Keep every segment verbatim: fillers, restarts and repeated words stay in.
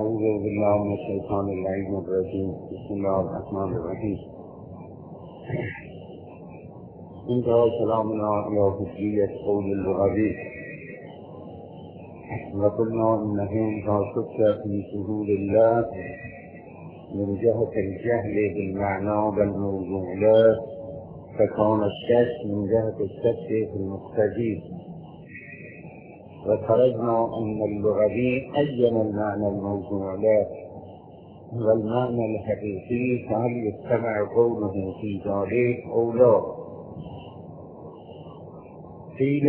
أعوذ بالله من الشيطان اللعين الرجيم. بسم الله الرحمن الرحيم. انتهى كلامنا إلى حجية قول اللغوي، وقلنا إنه إذا شك في شهود الله من جهة الجهل بالمعنى والموضوعات فكان الشك من جهة الشك في المقتضي، وخرجنا أن اللغوي أين المعنى الموضوع له والمعنى الحقيقي، فهل يستمع قوله في ذلك أو لا؟ قيل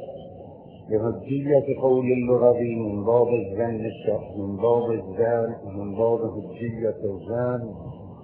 بحجية قول اللغوي من باب الظن من باب الظن من باب حجية الظن،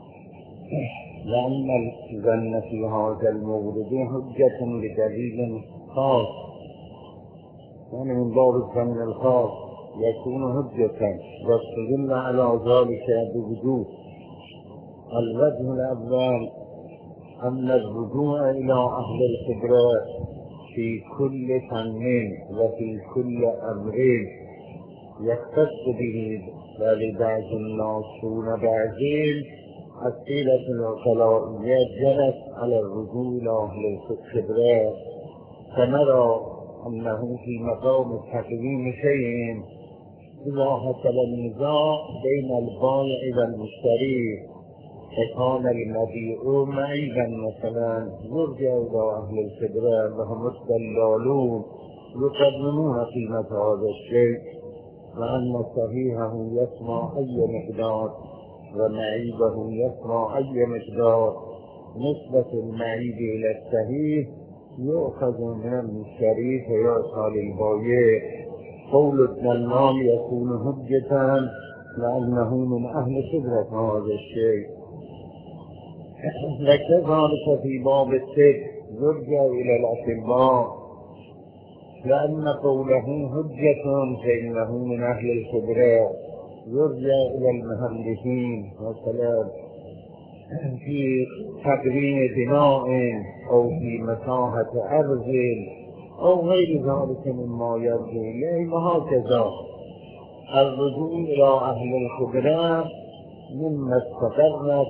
لأن الظن في هذا المورد حجة بدليل خاص، يعني من باب الظن الخاص يكون حجة، واستدل على ذلك بوجوه. الوجه الأول أن الرجوع إلى أهل الخبرة في كل فن وفي كل أمر يختص به، ولبعض الناس دون بعضهم السيرة العقلائية جرت على الرجوع إلى أهل الخبرة، فنرى أنه في مقام تقويم شيء إذا حصل النزاع بين البائع والمشتري فكان المبيع معيبا مثلا يرجع إلى أهل الخبرة وهم الدلالون يقدمون قيمة هذا الشيء، وأن صحيحه يسمع أي مقدار ومعيبه يسمع أي مقدار. نسبة المعيب إلى الصحيح يؤخذ من المشتري فيعطى للبائع. قول الدلال يكون حجة لأنه من أهل خبرة هذا الشيء. وكذلك في باب السر يرجع إلى الأطباء، لأن قوله حجة فإنه من أهل الخبرة. يرجع إلى المهندسين مثلا في تقرير بناء أو في مساحة أرض أو غير ذلك مما يرجع إليه، وهكذا الرجوع إلى أهل الخبرة مما استقرت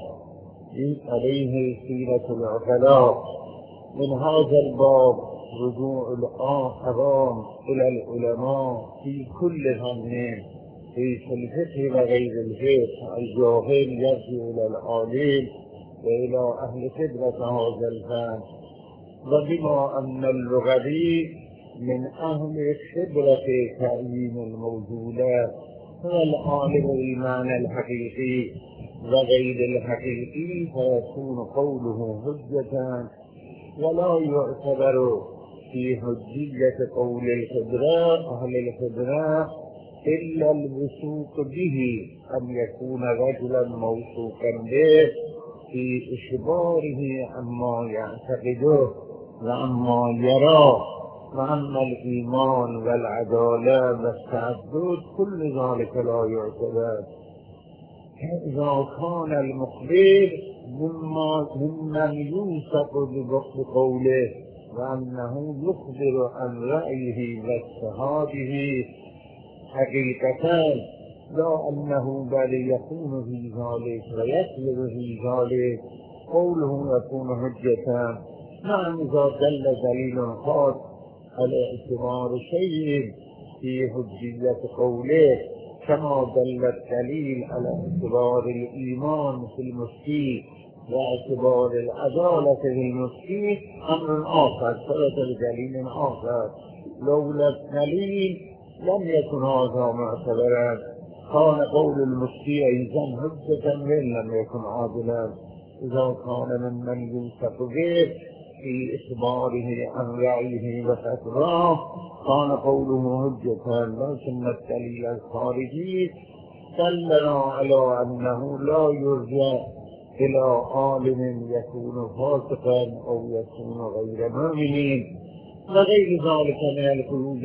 عليه سيرة العقلاء. من هذا الباب رجوع الآخران إلى العلماء في كل فن، في الفقه وغير الفقه. الجاهل يرجع إلى العالم وإلى أهل خبرة هذا الفن. وبما أن اللغوي من أهل خبرة تعيين الموجودات هو العالم بالمعنى الحقيقي وغير الحقيقي، فيكون قوله حجة، ولا يعتبر في حجية قول الخبرة أهل الخبرة إلا الوثوق به، أن يكون رجلا موثوقا به في إخباره عما يعتقده وعما يراه، وأما الإيمان والعدالة والتعدد كل ذلك لا يعتبر. إذا كان المخبر ممن يوثق بقوله وأنه يخبر عن رأيه واجتهاده حقيقة، لا أنه بل يكون في ذلك ويسلب في ذلك، قوله يكون حجة. نعم إذا دل دليل خاص على اعتبار شيء في حجية قوله، كما دل الدليل على اعتبار الإيمان في المفتي واعتبار العدالة في المفتي أمر آخر، ثبت بدليل آخر. لولا الدليل لم يكن هذا معتبرا، كان قول المفتي أيضا حجة وإن لم يكن عادلا. إذا كان ممن يوثق به في إخباره عن رأيه وفتواه كان قوله حجة، لكن الدليل الخارجي دلنا على أنه لا يرجع إلى عالم يكون فاسقا أو يكون غير مؤمن وغير ذلك من القيود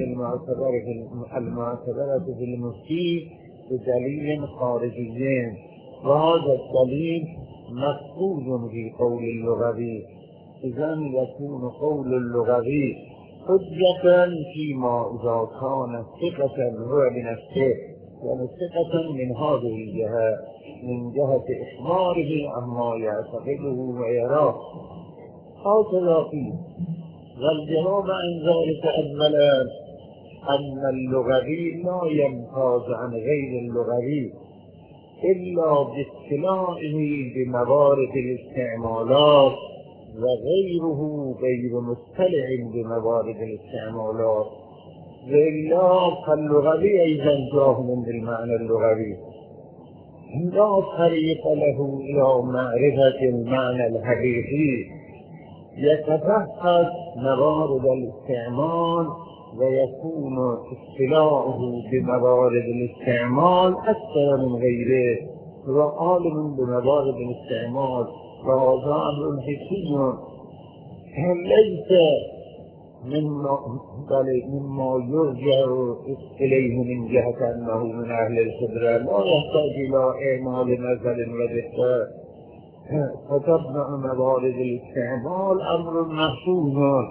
المعتبرة في المفتي بدليل خارجي، وهذا الدليل مفقود في قول اللغوي. إذن يكون قول اللغوي حجة فيما إذا كان ثقة هو بنفسه يعني ثقة من هذه الجهة من جهة إخباره عما يعتقده ويراه. هكذا فيه. والجواب عن ذلك أولا أن اللغوي لا يمتاز عن غير اللغوي إلا باطلاعه بموارد الاستعمالات، وغيره غير مطلع بموارد الاستعمالات، وإلا فاللغوي أيضا جاهل بالمعنى اللغوي لا طريق له إلى معرفة المعنى الحقيقي. يتفحص موارد الاستعمال ويكون اطلاعه بموارد الاستعمال أكثر من غيره، هو عالم بموارد الاستعمال، وهذا أمر حسي ليس مما بل مما يرجع إليه من جهة أنه من أهل الخبرة، لا يحتاج إلى إعمال نزل ودقة. فتبنى موارد الاستعمال أمر محسوس.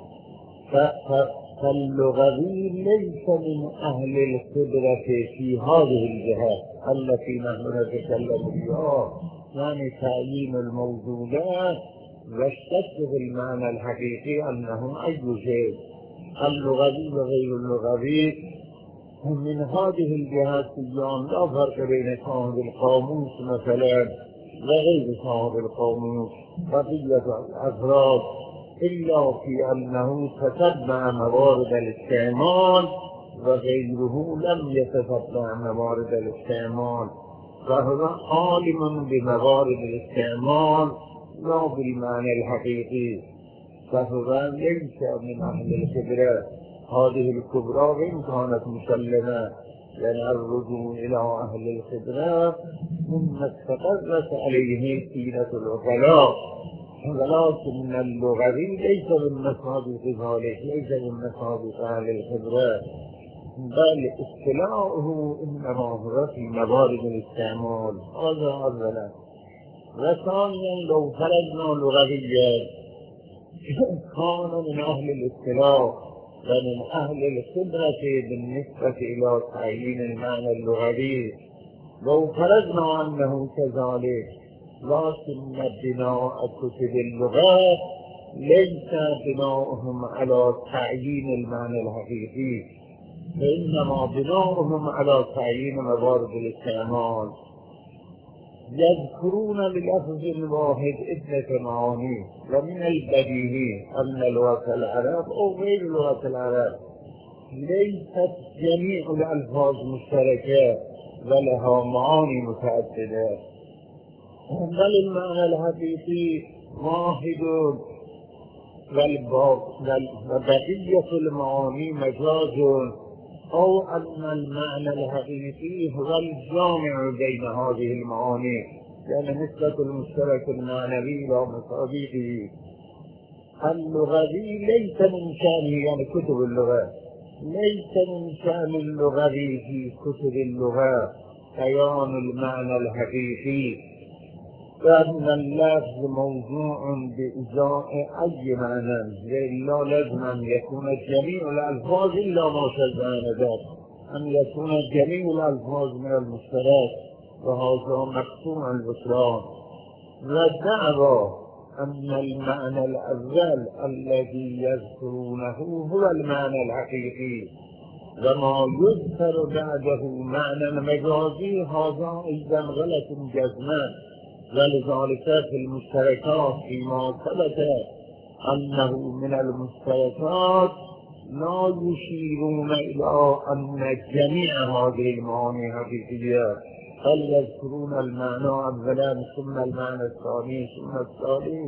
فاللغوي ليس من أهل الخبرة في هذه الجهة التي نحن نتكلم فيها، يعني تعيين الموجودات والشك في المعنى الحقيقي أنه أي شيء. اللغوي وغير اللغوي من هذه الجهات اليوم لا فرق بين صاحب القاموس مثلا وغير صاحب القاموس بقية الأفراد، إلا في أنه تتبع موارد الاستعمال وغيره لم يتتبع موارد الاستعمال، فهو عالم بموارد الاستعمال لا بالمعنى الحقيقي، فهو ليس من أهل الخبرة. هذه الكبرى وإن كانت مسلمة، لأن الرجوع إلى أهل الخبرة مما استقرت عليه سيرة العقلاء، ولكن اللغوي ليس من مصادق ذلك، ليس من مصادق أهل الخبرة، بل اطلاعه إنما هو في موارد الاستعمال. هذا أولا. وثانيا لو فرضنا لغويا كان من أهل الاطلاع ومن أهل الخبرة بالنسبة إلى تعيين المعنى اللغوي، لو فرضنا أنه كذلك، لكن بناء كتب اللغات ليس بناؤهم على تعيين المعنى الحقيقي، وإنما بناؤهم على تعيين موارد الاستعمال. يذكرون بلفظ واحد عدة معاني، ومن البديهي أن لغة العرب أو غير لغة العرب ليست جميع الألفاظ مشتركة ولها معاني متعددة، بل المعنى الحقيقي واحد وبقية المعاني مجاز، أو أن المعنى الحقيقي هو الجامع بين هذه المعاني، يعني نسبة المشترك المعنوي إلى مصادقه. اللغوي ليس من شأنه، يعني كتب اللغة ليس من شأن اللغوي في كتب اللغة بيان المعنى الحقيقي، لأن اللفظ موضوع بإزاء أي معنى، وإلا لازم أن يكون جميع الألفاظ إلا ما شذ ذلك، أن يكون جميع الألفاظ من المشترك، وهذا مقطوع البطلان. والدعوى أن المعنى الأول الذي يذكرونه هو المعنى الحقيقي، وما يذكر بعده معنى مجازي، هذا أيضا غلط جزما. ولذلك في المشتركات فيما ثبت أنه من المشتركات لا يشيرون إلى أن جميع هذه المعاني حقيقية، بل يذكرون المعنى أولا ثم المعنى الثاني ثم الثالث.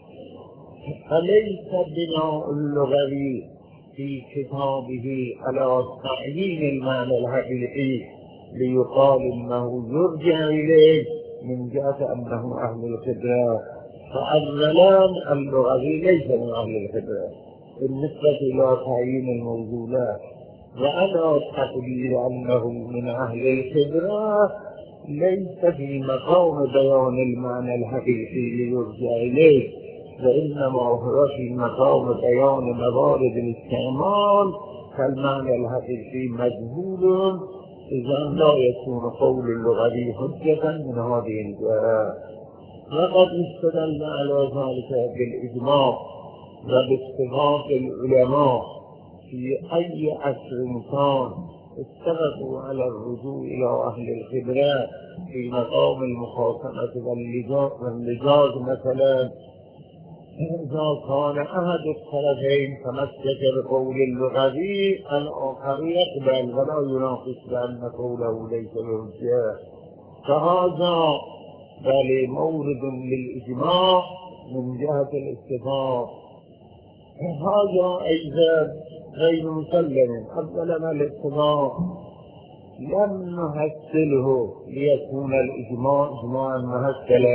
فليس بناء اللغوي في كتابه على تعيين المعنى الحقيقي ليقال إنه يرجع إليه من جهة أنه أهل الخبرة. فأولا اللغوي ليس من أهل الخبرة بالنسبة إلى تعيين الموجودات، وعلى تقدير أنه من أهل الخبرة ليس في مقام بيان المعنى الحقيقي ليرجع إليه، وإنما هو في مقام بيان موارد الاستعمال، فالمعنى الحقيقي مجهول إذا لا يكون قول اللغوي حجة من هذه الجهة. وقد استدل على ذلك بالإجماع وباتفاق العلماء في أي عصر كان اتفقوا على الرجوع إلى أهل الخبرة في مقام المخاصمة واللجاج مثلا. إذا كان أحد الطرفين تمسك بقول اللغوي الآخر يقبل ولا يناقش بأن قوله ليس بحجة، فهذا بل مورد للإجماع من جهة الاتفاق. هذا أيضا غير مسلم. أولا الاتفاق لم نهسله ليكون الإجماع إجماعا مهسلا،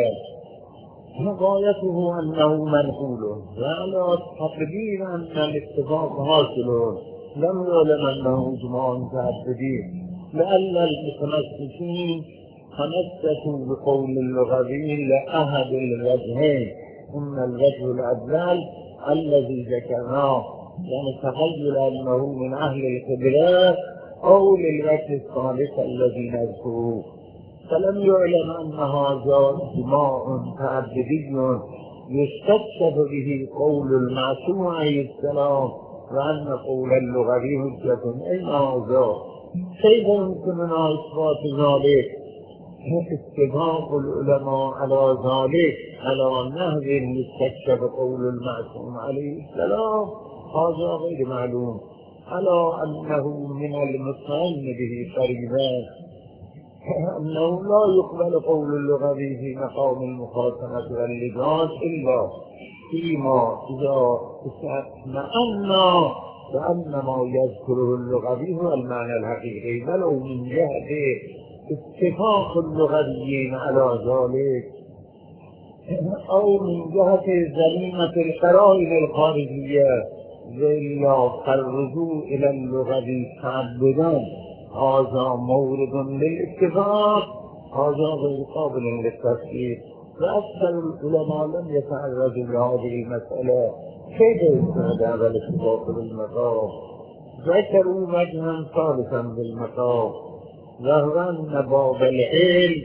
غايته أنه منقول، وعلى تقدير أن الاتفاق حاصل لم يعلم أنه إجماع متعدد، لأن المتمسكين تمسكوا بقول اللغوي لأحد الوجهين، إما الوجه الأول الذي ذكرناه يعني تخيل أنه من أهل الخبرات، أو للوجه الثالث الذي نذكره. فلم يعلم أن هذا اجماع تعبدي يستكشف به قول المعصوم عليه السلام، وأن قول اللغوي حجة. أين هذا؟ كيف يمكننا إثبات ذلك؟ اتفاق العلماء على ذلك على نهج يستكشف قول المعصوم عليه السلام هذا غير معلوم، على أنه من المطمئن به قريبا أنه لا يقبل قول اللغوي في مقام المخاصمة واللجاج إلا فيما إذا استثنأنا بأن ما يذكره اللغوي هو المعنى الحقيقي، ولو من جهة اتفاق اللغويين على ذلك، أو من جهة زميمة القرائن الخارجية، وإلا فالرجوع إلى اللغوي تعبدا هذا مورد للاتفاق، هذا غير قابل للتفسير. وأكثر العلماء لم يتعرضوا لهذه المسألة. كيف يكون هذا الاتفاق بالمقام؟ ذكروا وجها ثالثا بالمقام، وهو أن باب العلم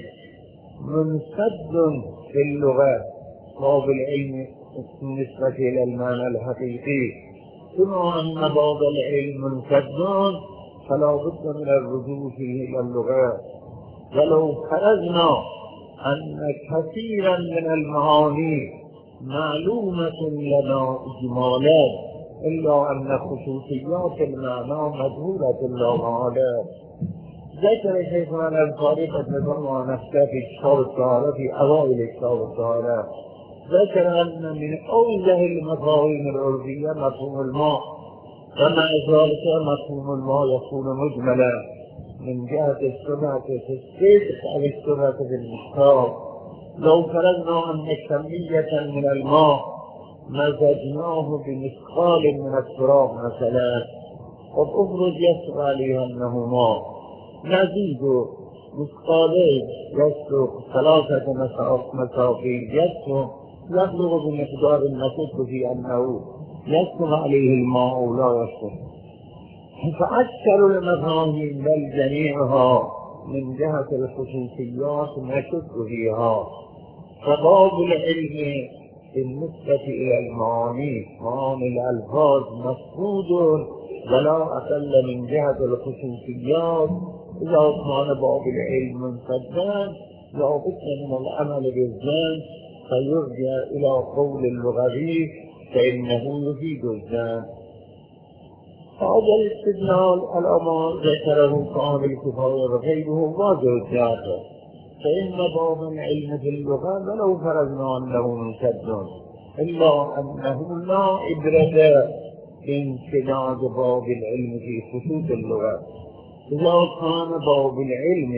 منسد في اللغة، باب العلم بالنسبة إلى المعنى الحقيقي، كما أن باب العلم منسد فلا بد من الرجوع فيه إلى اللغة. ولو فرضنا أن كثيرا من المعاني معلومة لنا إجمالا، إلا أن خصوصيات المعنى مجهولة لا محالة. ذكر شيخنا الأنصاري قد نظرنا نفسه في كتاب الطهارة في أوائل كتاب الطهارة، ذكر أن من أوجه المفاهيم العرفية مفهوم الماء، ومع ذلك مفهوم الماء يكون مجملا من جهة السمعة في الصدق أو السمعة في المحتار. لو فرضنا أن كمية من الماء مزجناه بمثقال من التراب مثلا، قد أفرض يسر عليه أنه ماء، نزيد مثقالين يسلك ثلاثة مساقين يسلك يبلغ بمقدار نشك في أنه يسلك عليه الماء أو لا يسلك. فأكثر المفاهيم بل جميعها من جهة الخصوصيات نشك فيها. فباب العلم بالنسبة إلى المعاني معاني الألفاظ مفقود ولا أقل من جهة الخصوصيات. إذا كان باب العلم منسدا لا بد من العمل بالذهن فيرجع إلى قول اللغوي فإنه يفيد الذهن. هذا الاستدلال الأمر ذكره صاحب الكفاية وغيره واضح الجاهل، فإن باب العلم في اللغة ولو فرضنا أنه منسد إلا أنه لا عبرة بامتداد باب العلم في خصوص اللغة. إذا كان باب العلم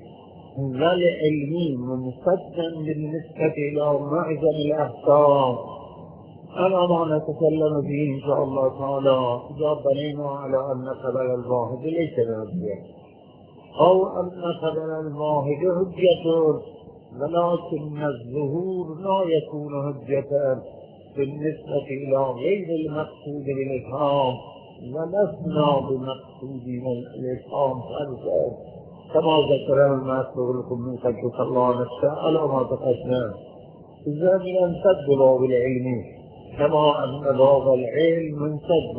والعلم منسدا بالنسبة إلى معظم الأحكام أنا ما نتكلم فيه إن شاء الله تعالى، إذا بنينا على أن خبر الواحد ليس بحجة، أو أن خبر الواحد حجة ولكن الظهور لا يكون حجة بالنسبة إلى غير المقصود بالإفهام، ولسنا بمقصود الإفهام فرزا. كما ذكر المسؤول لكم قدس الله نفسه على ما تقدم. إذا ينسد باب العلم كما أن باب العلم منسد،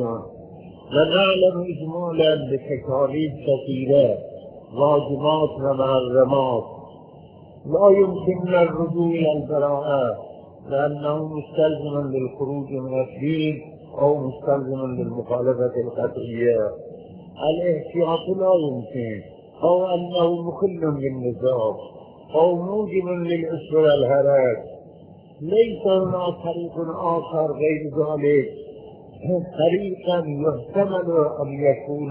ونعلم إجمالا بتكاليف كثيرة واجبات ومحرمات لا يمكن الرجوع إلى البراءة، لأنه مستلزم للخروج من الدين أو مستلزم للمخالفة القطعية. الاحتياط لا يمكن، أو أنه مخل بالنظام أو موجب للعسر والهلاك. ليس هناك طريق آخر غير ذلك، طريقا يحتمل أن يكون،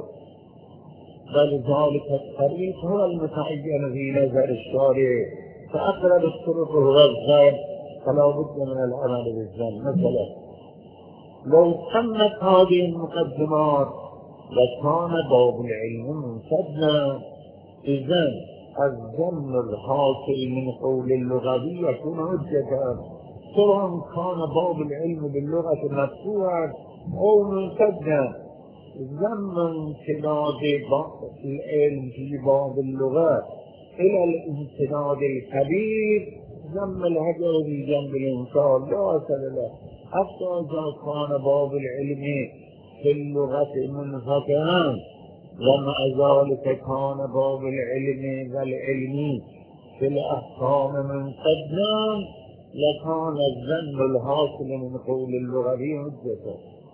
بل ذلك الطريق هو المتعين في نظر الشارع، فأقرب الطرق هو الظن، فلا بد من العمل بالظن. مثلا لو تمت هذه المقدمات لكان باب العلم منسدنا. إذن الظن الحاصل من قول اللغوي يكون حجة، سواء كان باب العلم باللغة مفتوحا أو منسدنا. ذم امتداد العلم في باب اللغة إلى الامتداد الكبير، ذم الهجر في جنب الإنسان لا أصل له، حتى إذا كان باب العلم في اللغة منفتحا، ومع ذلك كان باب العلم والعلم في الأحكام منسدنا، لكان الذم الحاصل من قول اللغوي حجته.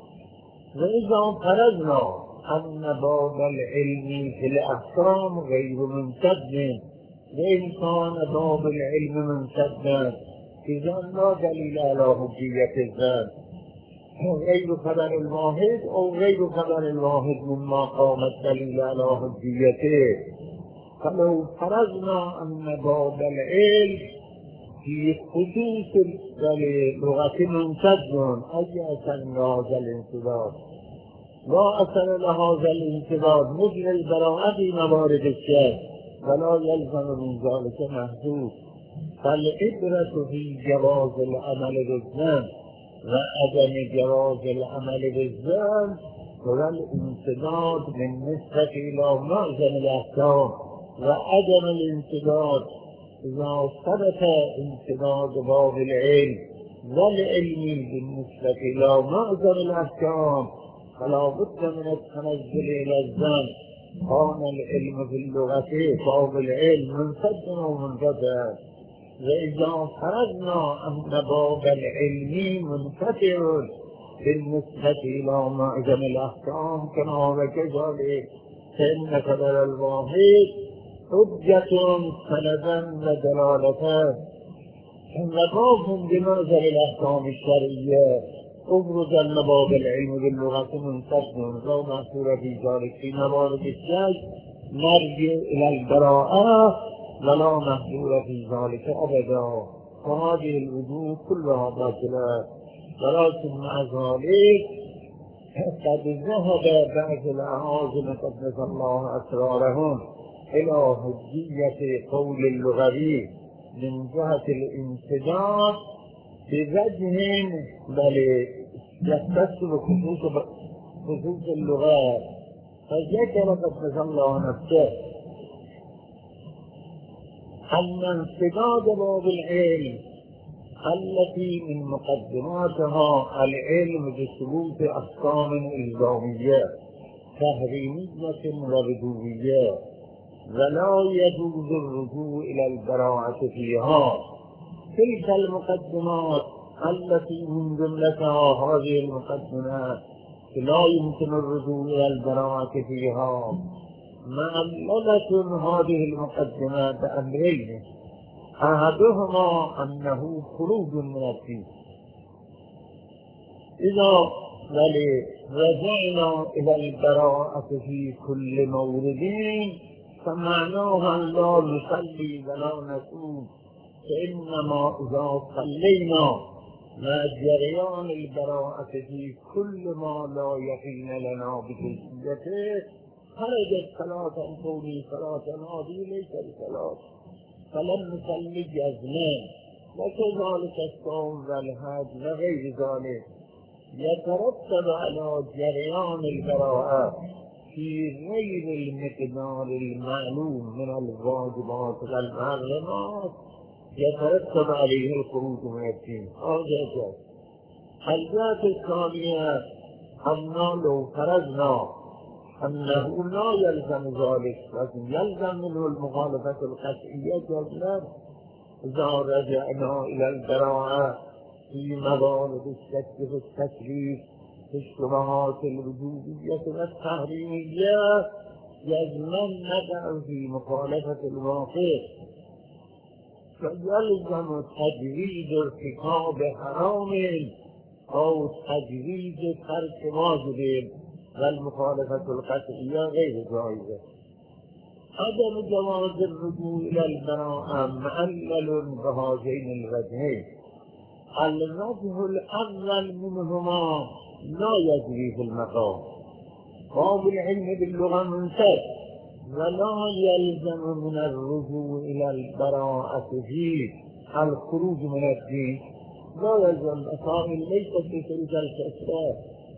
وإذا فرضنا أن باب العلم في الأحكام غير منسد، وإن كان باب العلم منسدا، إذا لا دليل على حجية الذم، غير خبر الواحد أو غير خبر الواحد مما قام الدليل على حجيته. فلو فرضنا أن باب العلم في خصوص اللغة منسد، أي أثر لهذا الانسداد؟ لا أثر لهذا الانسداد مثل البراءة في موارد الشرع، ولا يلزم من ذلك محدود. فالعبرة في جواز العمل بالذم وعدم جواز العمل بالذم هو الانسداد بالنسبة إلى معظم الأحكام، وعدم الانسداد إذا ثبت انسداد باب العلم والعلم بالنسبة إلى معظم الأحكام، فلا بد من التنزل إلى الذم. كان العلم في اللغة باب العلم منسد ومنفتح. وإذا فرضنا أن باب العلم منفتح بالنسبة إلى معظم الأحكام كما وكذلك، فإن خبر الواحد حجة سندا ودلالة، وباب بمعظم الأحكام الشرعية. أبرز أن باب العلم باللغة منسد، لو محصور في ذلك في موارد الشيء نرجع إلى البراءة، ولا محصور في ذلك أبدا. وهذه الوجوه كلها باطلة. ولكن مع ذلك قد ذهب بعض الأعاجم قدس الله أسرارهم إلى حجية قول اللغوي من جهة الانسداد بوجه بل يختص بخصوص خصوص اللغات. فذكر قدس الله نفسه أن انسداد باب العلم التي من مقدماتها العلم بثبوت أحكام إلزامية تحريمية وبدوية، ولا يجوز الرجوع إلى البراءة فيها. تلك المقدمات التي من جملتها هذه المقدمات لا يمكن الرجوع إلى البراءة فيها، معللة هذه المقدمات بأمرين: أحدهما أنه خروج من الدين. إذا ولي رجعنا إلى البراءة في كل مورد فمعناها لا نصلي ولا نصوم، فإنما إذا صلينا مع جريان البراءة في كل ما لا يقين لنا بجزئيته خرجت صلاة كوني صلاة هذه ليست صلاة، فلم نصلي جزما. وكذلك الصوم والحج وغير ذلك يترتب على جريان البراءة في غير المقدار المعلوم من الواجبات والمحرمات يترتب عليه الخروج من الدين. هذا جاء. الجهة الثانية أن لو فرضنا أنه لا يلزم ذلك لكن يلزم منه المخالفة القطعية جزما إذا رجعنا إلى البراءة في موارد الشك في التكليف في الشبهات الوجودية والتحريمية جزما نقع في مخالفة الواقع، فيلزم تجريد ارتكاب حرام أو تجريد ترك واجب، والمخالفة القطعية غير جائزة. عدم جواز الرجوع إلى البراءة معلل بهذين الوجهين. الوجه الأول منهما لا يجري في المقام، باب العلم باللغة منتج، ولا يلزم من الرجوع إلى البراءة فيه الخروج من الدين، لا يلزم أصابع ليس في تلك الكسرات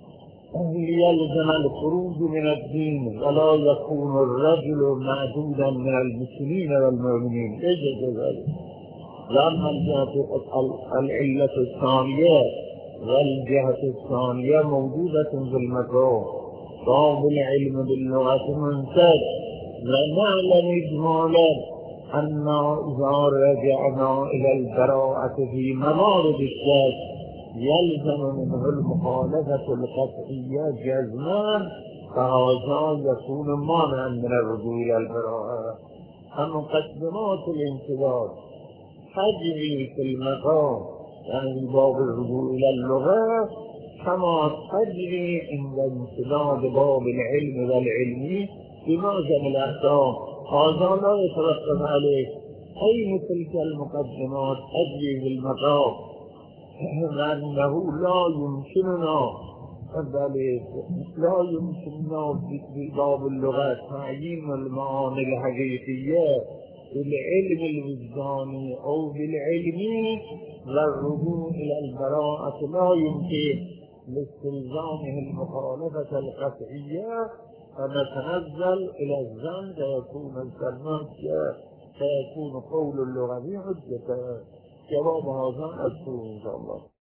يلزم الخروج من الدين، ولا يكون الرجل معدودا من المسلمين والمؤمنين. ليس ذلك، لأن الجهة العلة الثانية والجهة الثانية موجودة في المكروه. باب العلم باللغة منتج، ونعلم إجمالا أن إذا رجعنا إلى البراءة في موارد الشك يلزم منه المخالفة القطعية جزما، فهذا يكون مانعا من الرجوع إلى البراءة. مقدمات الانتظار تجري في المقام، يعني باب الرجوع إلى اللغة كما تجري عند امتداد باب العلم والعلم بمعظم الأحكام، هذا لا يترتب عليه أي تلك المقدمات تجري في المقام، لأنه لا يمكننا بل لا يمكننا في باب اللغة تعيين المعاني الحقيقية بالعلم الوجداني أو بالعلم، والرجوع إلى البراءة لا يمكن لاستلزامه المخالفة القطعية، فنتنزل إلى الظن فيكون الكلمات فيكون قول اللغوي حجة. جواب هذا أذكره إن شاء الله.